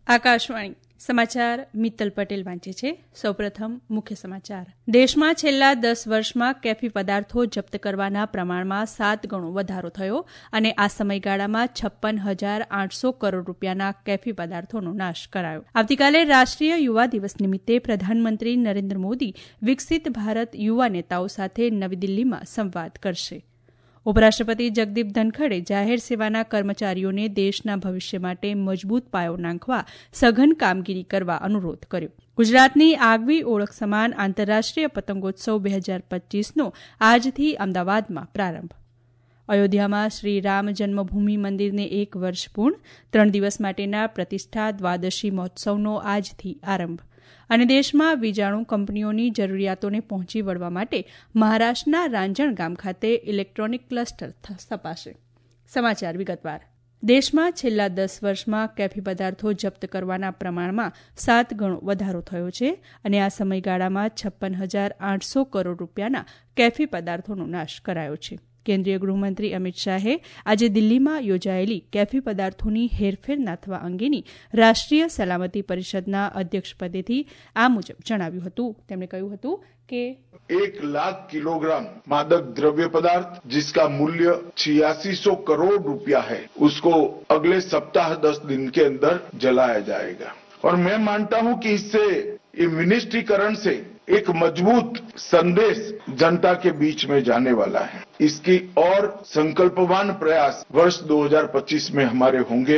આકાશવાણી સમાચાર મિત્તલ પટેલ વાંચે છે. સૌપ્રથમ મુખ્ય સમાચાર. દેશમાં છેલ્લા 10 વર્ષમાં કેફી પદાર્થો જપ્ત કરવાના પ્રમાણમાં 7 ગણો વધારો થયો અને આ સમયગાળામાં 56,800 કરોડ રૂપિયાના કેફી પદાર્થોનો નાશ કરાયો. આવતીકાલે રાષ્ટ્રીય યુવા દિવસ નિમિત્તે પ્રધાનમંત્રી નરેન્દ્ર મોદી વિકસિત ભારત યુવા નેતાઓ સાથે નવી દિલ્હીમાં સંવાદ કરશે. ઉપરાષ્ટ્રપતિ જગદીપ ધનખડે જાહેર સેવાના કર્મચારીઓને દેશના ભવિષ્ય માટે મજબૂત પાયો નાંખવા સઘન કામગીરી કરવા અનુરોધ કર્યો. ગુજરાતની આગવી ઓળખ સમાન આંતરરાષ્ટ્રીય પતંગોત્સવ 2025નો આજથી અમદાવાદમાં પ્રારંભ. અયોધ્યામાં શ્રી રામ જન્મભૂમિ મંદિરને 1 વર્ષ પૂર્ણ. 3 દિવસ માટેના પ્રતિષ્ઠા દ્વાદશી મહોત્સવનો આજથી આરંભ. અને દેશમાં વીજાણુ કંપનીઓની જરૂરિયાતોને પહોંચી વળવા માટે મહારાષ્ટ્રના રાંજણ ગામ ખાતે ઇલેક્ટ્રોનિક ક્લસ્ટર સ્થપાશે. સમાચાર વિગતવાર. દેશમાં છેલ્લા 10 વર્ષમાં કેફી પદાર્થો જપ્ત કરવાના પ્રમાણમાં 7 ગણો વધારો થયો છે અને આ સમયગાળામાં 56,800 કરોડ રૂપિયાના કેફી પદાર્થોનો નાશ કરાયો છે. કેન્દ્રીય ગૃહમંત્રી અમિત શાહે આજે દિલ્હીમાં યોજાયેલી કેફી પદાર્થોની હેરફેર નાથવા અંગેની રાષ્ટ્રીય સલામતી પરિષદના અધ્યક્ષપદેથી આ મુજબ જણાવ્યું હતું. તેમણે કહ્યું હતું કે 1 लाख किलोग्राम मादक द्रव्य पदार्थ जिसका मूल्य 8600 करोड़ रुपया है उसको अगले सप्ताह 10 दिन के अंदर जलाया जाएगा और मैं मानता हूं कि इससे ये विनिष्टीकरण से एक मजबूत संदेश जनता के बीच में जाने वाला है. इसकी और संकल्पवान प्रयास वर्ष 2025 में हमारे होंगे.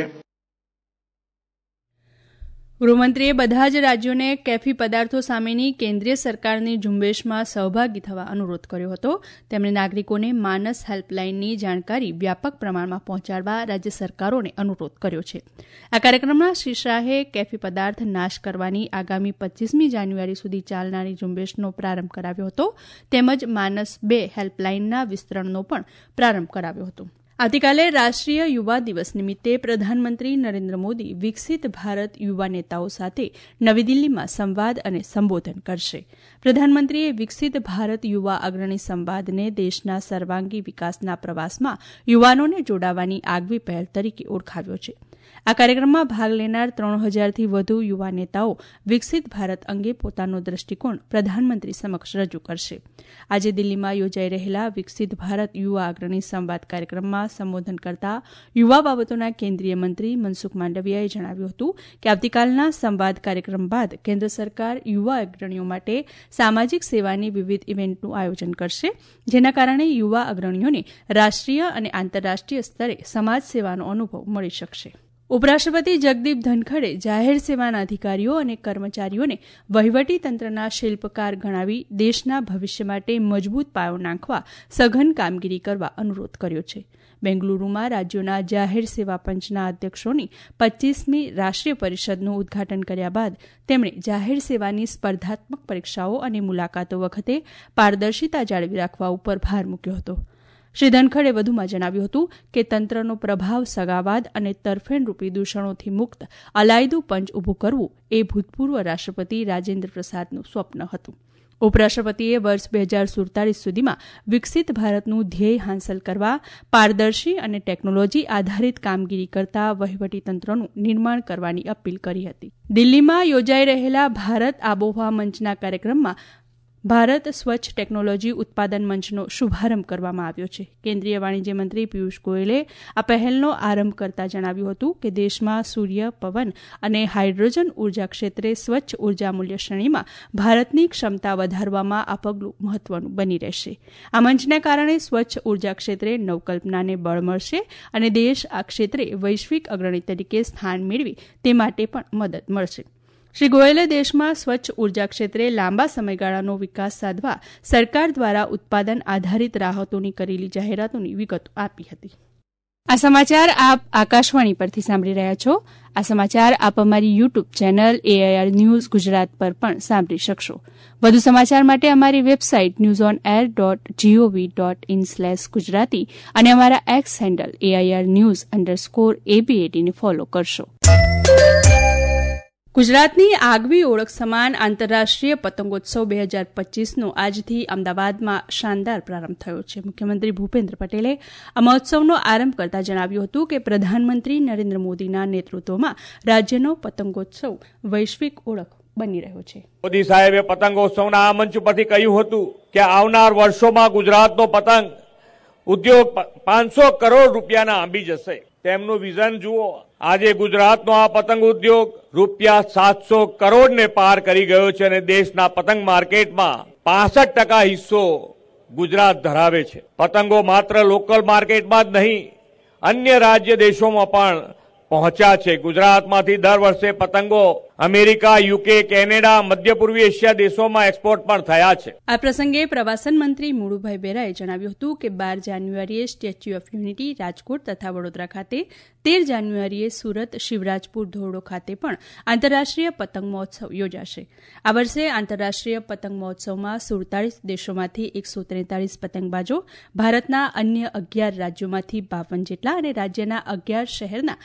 ગૃહમંત્રીએ બધા જ રાજ્યોને કેફી પદાર્થો સામેની કેન્દ્રીય સરકારની ઝુંબેશમાં સહભાગી થવા અનુરોધ કર્યો હતો. તેમણે નાગરિકોને માનસ હેલ્પલાઇનની જાણકારી વ્યાપક પ્રમાણમાં પહોંચાડવા રાજ્ય સરકારોને અનુરોધ કર્યો છે. આ કાર્યક્રમમાં શ્રી શાહે કેફી પદાર્થ નાશ કરવાની આગામી 25મી જાન્યુઆરી સુધી ચાલનારી ઝુંબેશનો પ્રારંભ કરાવ્યો હતો તેમજ માનસ 2 હેલ્પલાઇનના વિસ્તરણનો પણ પ્રારંભ કરાવ્યો હતો. આવતીકાલે રાષ્ટ્રીય યુવા દિવસ નિમિત્તે પ્રધાનમંત્રી નરેન્દ્ર મોદી વિકસિત ભારત યુવા નેતાઓ સાથે નવી દિલ્હીમાં સંવાદ અને સંબોધન કરશે. પ્રધાનમંત્રીએ વિકસિત ભારત યુવા અગ્રણી સંવાદને દેશના સર્વાંગી વિકાસના પ્રવાસમાં યુવાનોને જોડાવાની આગવી પહેલ તરીકે ઓળખાવ્યો છે. આ કાર્યક્રમમાં ભાગ લેનાર 3000થી વધુ યુવા નેતાઓ વિકસિત ભારત અંગે પોતાનો દ્રષ્ટિકોણ પ્રધાનમંત્રી સમક્ષ રજૂ કરશે. આજે દિલ્હીમાં યોજાઈ રહેલા વિકસિત ભારત યુવા અગ્રણી સંવાદ કાર્યક્રમમાં સંબોધન કરતા યુવા બાબતોના કેન્દ્રીય મંત્રી મનસુખ માંડવિયાએ જણાવ્યું હતું કે આવતીકાલના સંવાદ કાર્યક્રમ બાદ કેન્દ્ર સરકાર યુવા અગ્રણીઓ માટે સામાજિક સેવાની વિવિધ ઇવેન્ટનું આયોજન કરશે જેના કારણે યુવા અગ્રણીઓને રાષ્ટ્રીય અને આંતરરાષ્ટ્રીય સ્તરે સમાજ સેવાનો અનુભવ મળી શકશે. ઉપરાષ્ટ્રપતિ જગદીપ ધનખડે જાહેર સેવાના અધિકારીઓ અને કર્મચારીઓને વહીવટી તંત્રના શિલ્પકાર ગણાવી દેશના ભવિષ્ય માટે મજબૂત પાયો નાંખવા સઘન કામગીરી કરવા અનુરોધ કર્યો છે. બેંગલુરુમાં રાજ્યોના જાહેર સેવા પંચના અધ્યક્ષોની 25મી રાષ્ટ્રીય પરિષદનું ઉદઘાટન કર્યા બાદ તેમણે જાહેર સેવાની સ્પર્ધાત્મક પરીક્ષાઓ અને મુલાકાતો વખતે પારદર્શિતા જાળવી રાખવા ઉપર ભાર મૂક્યો હતો. શ્રી ધનખડે વધુમાં જણાવ્યું હતું કે તંત્રનો પ્રભાવ સગાવાદ અને તરફેણરૂપી દૂષણોથી મુક્ત અલાયદું પંચ ઊભું કરવું એ ભૂતપૂર્વ રાષ્ટ્રપતિ રાજેન્દ્ર પ્રસાદનું સ્વપ્ન હતું. ઉપરાષ્ટ્રપતિએ વર્ષ 2047 સુધીમાં વિકસિત ભારતનું ધ્યેય હાંસલ કરવા પારદર્શી અને ટેકનોલોજી આધારિત કામગીરી કરતા વહીવટીતંત્રનું નિર્માણ કરવાની અપીલ કરી હતી. દિલ્હીમાં યોજાઈ રહેલા ભારત આબોહવા મંચના કાર્યક્રમમાં ભારત સ્વચ્છ ટેકનોલોજી ઉત્પાદન મંચનો શુભારંભ કરવામાં આવ્યો છે. કેન્દ્રીય વાણિજ્ય મંત્રી પિયુષ ગોયલે આ પહેલનો આરંભ કરતા જણાવ્યું હતું કે દેશમાં સૂર્ય, પવન અને હાઇડ્રોજન ઉર્જા ક્ષેત્રે સ્વચ્છ ઉર્જા મૂલ્ય શ્રેણીમાં ભારતની ક્ષમતા વધારવામાં આ પગલું મહત્વનું બની રહેશે. આ મંચના કારણે સ્વચ્છ ઉર્જા ક્ષેત્રે નવકલ્પનાને બળ મળશે અને દેશ આ ક્ષેત્રે વૈશ્વિક અગ્રણી તરીકે સ્થાન મેળવે તે માટે પણ મદદ મળશે. શ્રી ગોયલે દેશમાં સ્વચ્છ ઉર્જા ક્ષેત્રે લાંબા સમયગાળાનો વિકાસ સાધવા સરકાર દ્વારા ઉત્પાદન આધારિત રાહતોની કરેલી જાહેરાતોની વિગતો આપી હતી. આ સમાચાર આપ આકાશવાણી પરથી સાંભળી રહ્યા છો. આ સમાચાર આપ અમારી YouTube channel AIR news Gujarat પર પણ સાંભળી શકશો. વધુ સમાચાર માટે અમારી વેબસાઇટ newsonair.gov.in/gujarati અને અમારા એક્સ હેન્ડલ AIR News_ABAD ને ફોલો કરશો. ગુજરાતની આગવી ઓળખ સમાન આંતરરાષ્ટ્રીય પતંગોત્સવ 2025નો આજથી અમદાવાદમાં શાનદાર પ્રારંભ થયો છે. મુખ્યમંત્રી ભૂપેન્દ્ર પટેલે આ મહોત્સવનો આરંભ કરતા જણાવ્યું હતું કે પ્રધાનમંત્રી નરેન્દ્ર મોદીના નેતૃત્વમાં રાજ્યનો પતંગોત્સવ વૈશ્વિક ઓળખ બની રહ્યો છે. મોદી સાહેબે પતંગોત્સવના આ મંચ પરથી કહ્યું હતું કે આવનાર વર્ષોમાં ગુજરાતનો પતંગ ઉદ્યોગ 500 કરોડ રૂપિયાના આંબી જશે. તેમનું વિઝન જુઓ. આજે ગુજરાતનો આ પતંગ ઉદ્યોગ રૂપિયા 700 કરોડને પાર કરી ગયો છે અને દેશના પતંગ માર્કેટમાં 65% હિસ્સો ગુજરાત ધરાવે છે. પતંગો માત્ર લોકલ માર્કેટમાં જ નહીં, અન્ય રાજ્ય દેશોમાં પણ પહોંચ્યા છે. ગુજરાતમાંથી દર વર્ષે પતંગો અમેરિકા, યુકે, કેનેડા, મધ્ય પૂર્વી એશિયા દેશોમાં એક્સપોર્ટ પણ થયા છે. આ પ્રસંગે પ્રવાસન મંત્રી મુળુભાઈ બેરાએ જણાવ્યું હતું કે 12 જાન્યુઆરીએ સ્ટેચ્યુ ઓફ યુનિટી રાજકોટ તથા વડોદરા ખાતે, 13 જાન્યુઆરીએ સુરત, શિવરાજપુર, ધોરડો ખાતે પણ આંતરરાષ્ટ્રીય પતંગ મહોત્સવ યોજાશે. આ વર્ષે આંતરરાષ્ટ્રીય પતંગ મહોત્સવમાં 47 દેશોમાંથી 143 પતંગબાજો, ભારતના અન્ય 11 રાજ્યોમાંથી 52 જેટલા અને રાજ્યના 11 શહેરના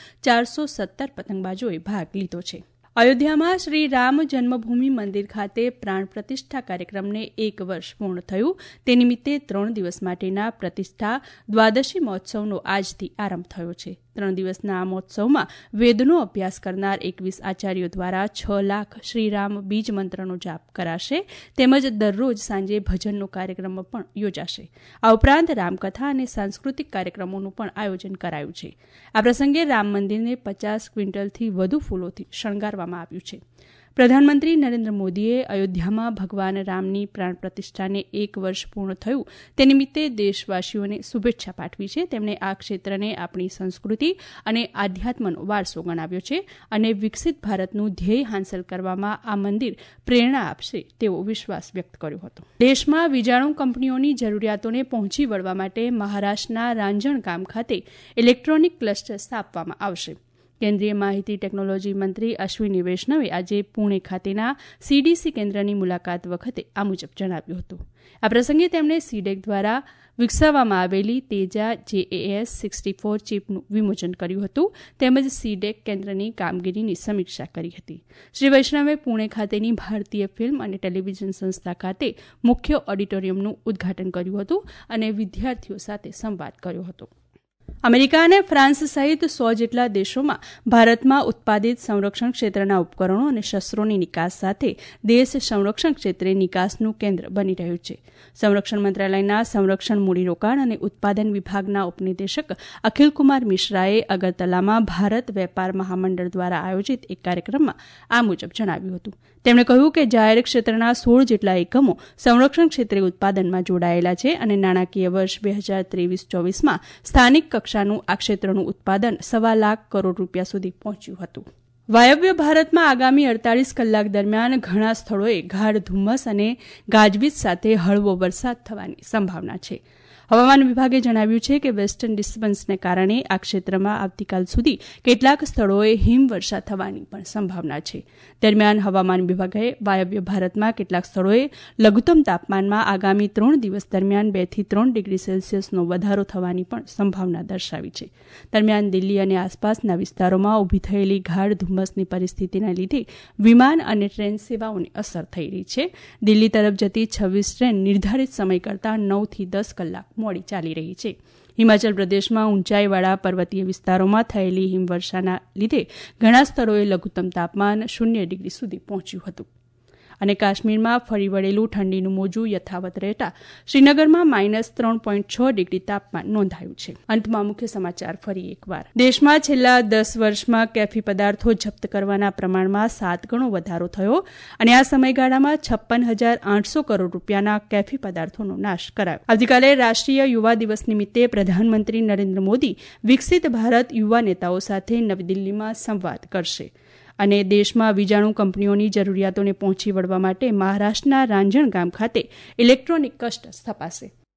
417 પતંગબાજોએ ભાગ લીધો છે. અયોધ્યામાં શ્રી રામ જન્મભૂમિ મંદિર ખાતે પ્રાણ પ્રતિષ્ઠા કાર્યક્રમને 1 વર્ષ પૂર્ણ થયું. તે નિમિત્તે 3 દિવસ માટેના પ્રતિષ્ઠા દ્વાદશી મહોત્સવનો આજથી આરંભ થયો છે. 3 દિવસના આ મહોત્સવમાં વેદનો અભ્યાસ કરનાર 21 આચાર્યો દ્વારા 6 લાખ શ્રીરામ બીજ મંત્રનો જાપ કરાશે. તેમજ દરરોજ સાંજે ભજનનો કાર્યક્રમ પણ યોજાશે. આ ઉપરાંત રામકથા અને સાંસ્કૃતિક કાર્યક્રમોનું પણ આયોજન કરાયું છે. આ પ્રસંગે રામ મંદિરને 50 ક્વિન્ટલથી વધુ ફૂલોથી શણગારવામાં આવ્યું છે. પ્રધાનમંત્રી નરેન્દ્ર મોદીએ અયોધ્યામાં ભગવાન રામની પ્રાણ પ્રતિષ્ઠાને 1 વર્ષ પૂર્ણ થયું તે નિમિત્તે દેશવાસીઓને શુભેચ્છા પાઠવી છે. તેમણે આ ક્ષેત્રને આપણી સંસ્કૃતિ અને આધ્યાત્મનો વારસો ગણાવ્યો છે અને વિકસિત ભારતનું ધ્યેય હાંસલ કરવામાં આ મંદિર પ્રેરણા આપશે તેવો વિશ્વાસ વ્યક્ત કર્યો હતો. દેશમાં વીજાણુ કંપનીઓની જરૂરિયાતોને પહોંચી વળવા માટે મહારાષ્ટ્રના રાંજણગામ ખાતે ઇલેક્ટ્રોનિક ક્લસ્ટર સ્થાપવામાં આવશે. કેન્દ્રીય માહિતી ટેકનોલોજી મંત્રી અશ્વિની વૈષ્ણવે આજે પુણે ખાતેના સીડીસી કેન્દ્રની મુલાકાત વખતે આ મુજબ જણાવ્યું હતું. આ પ્રસંગે તેમણે સીડેક દ્વારા વિકસાવવામાં આવેલી તેજા JAS 64 ચીપનું વિમોચન કર્યું હતું. તેમજ સીડેક કેન્દ્રની કામગીરીની સમીક્ષા કરી હતી. શ્રી વૈષ્ણવે પુણે ખાતેની ભારતીય ફિલ્મ અને ટેલિવિઝન સંસ્થા ખાતે મુખ્ય ઓડિટોરિયમનું ઉદ્ઘાટન કર્યું હતું અને વિદ્યાર્થીઓ સાથે સંવાદ કર્યો હતો. અમેરિકા અને ફ્રાન્સ સહિત 100 જેટલા દેશોમાં ભારતમાં ઉત્પાદિત સંરક્ષણ ક્ષેત્રના ઉપકરણો અને શસ્ત્રોની નિકાસ સાથે દેશ સંરક્ષણ ક્ષેત્રે નિકાસનું કેન્દ્ર બની રહ્યું છે. સંરક્ષણ મંત્રાલયના સંરક્ષણ મૂડીરોકાણ અને ઉત્પાદન વિભાગના ઉપનિદેશક અખિલકુમાર મિશ્રાએ અગરતલામાં ભારત વેપાર મહામંડળ દ્વારા આયોજિત એક કાર્યક્રમમાં આ મુજબ જણાવ્યું હતું. તેમણે કહ્યું કે જાહેર ક્ષેત્રના 16 જેટલા એકમો સંરક્ષણ ક્ષેત્રે ઉત્પાદનમાં જોડાયેલા છે અને નાણાકીય વર્ષ 2023-24માં સ્થાનિક કક્ષાનું આ ક્ષેત્રનું ઉત્પાદન 1.25 લાખ કરોડ રૂપિયા સુધી પહોંચ્યું હતું. વાયવ્ય ભારતમાં આગામી 48 કલાક દરમિયાન ઘણા સ્થળોએ ગાઢ ધુમ્મસ અને ગાજવીજ સાથે હળવો વરસાદ થવાની સંભાવના છે. હવામાન વિભાગે જણાવ્યું છે કે વેસ્ટર્ન ડિસ્ટર્બન્સને કારણે આ ક્ષેત્રમાં આવતીકાલ સુધી કેટલાક સ્થળોએ હિમવર્ષા થવાની પણ સંભાવના છે. દરમિયાન હવામાન વિભાગે વાયવ્ય ભારતમાં કેટલાક સ્થળોએ લઘુત્તમ તાપમાનમાં આગામી 3 દિવસ દરમિયાન 2 થી 3 ડિગ્રી સેલ્સિયસનો વધારો થવાની પણ સંભાવના દર્શાવી છે. દરમિયાન દિલ્હી અને આસપાસના વિસ્તારોમાં ઊભી થયેલી ગાઢ ધુમ્મસની પરિસ્થિતિના લીધે વિમાન અને ટ્રેન સેવાઓને અસર થઈ રહી છે. દિલ્હી તરફ જતી 26 ટ્રેન નિર્ધારિત સમય કરતાં 9 થી 10 કલાક મોડી ચાલી રહી છે. હિમાચલ પ્રદેશમાં ઊંચાઈવાળા પર્વતીય વિસ્તારોમાં થયેલી હિમવર્ષાના લીધે ઘણા સ્થળોએ લઘુત્તમ તાપમાન 0 ડિગ્રી સુધી પહોંચ્યું હતું. અને કાશ્મીરમાં ફરી વળેલું ઠંડીનું મોજું યથાવત રહેતા શ્રીનગરમાં -3.6 ડિગ્રી તાપમાન નોંધાયું છે. અંતમાં મુખ્ય સમાચાર ફરી એકવાર. દેશમાં છેલ્લા 10 વર્ષમાં કેફી પદાર્થો જપ્ત કરવાના પ્રમાણમાં 7 ગણો વધારો થયો અને આ સમયગાળામાં 56,800 કરોડ રૂપિયાના કેફી પદાર્થોનો નાશ કરાયો. આવતીકાલે રાષ્ટ્રીય યુવા દિવસ નિમિત્તે પ્રધાનમંત્રી નરેન્દ્ર મોદી વિકસિત ભારત યુવા નેતાઓ સાથે નવી દિલ્હીમાં સંવાદ કરશે. અને દેશમાં વીજાણુ કંપનીઓની જરૂરિયાતોને પહોંચી વળવા માટે મહારાષ્ટ્રના રાંજણગામ ખાતે ઇલેક્ટ્રોનિક ક્લસ્ટર સ્થપાશે.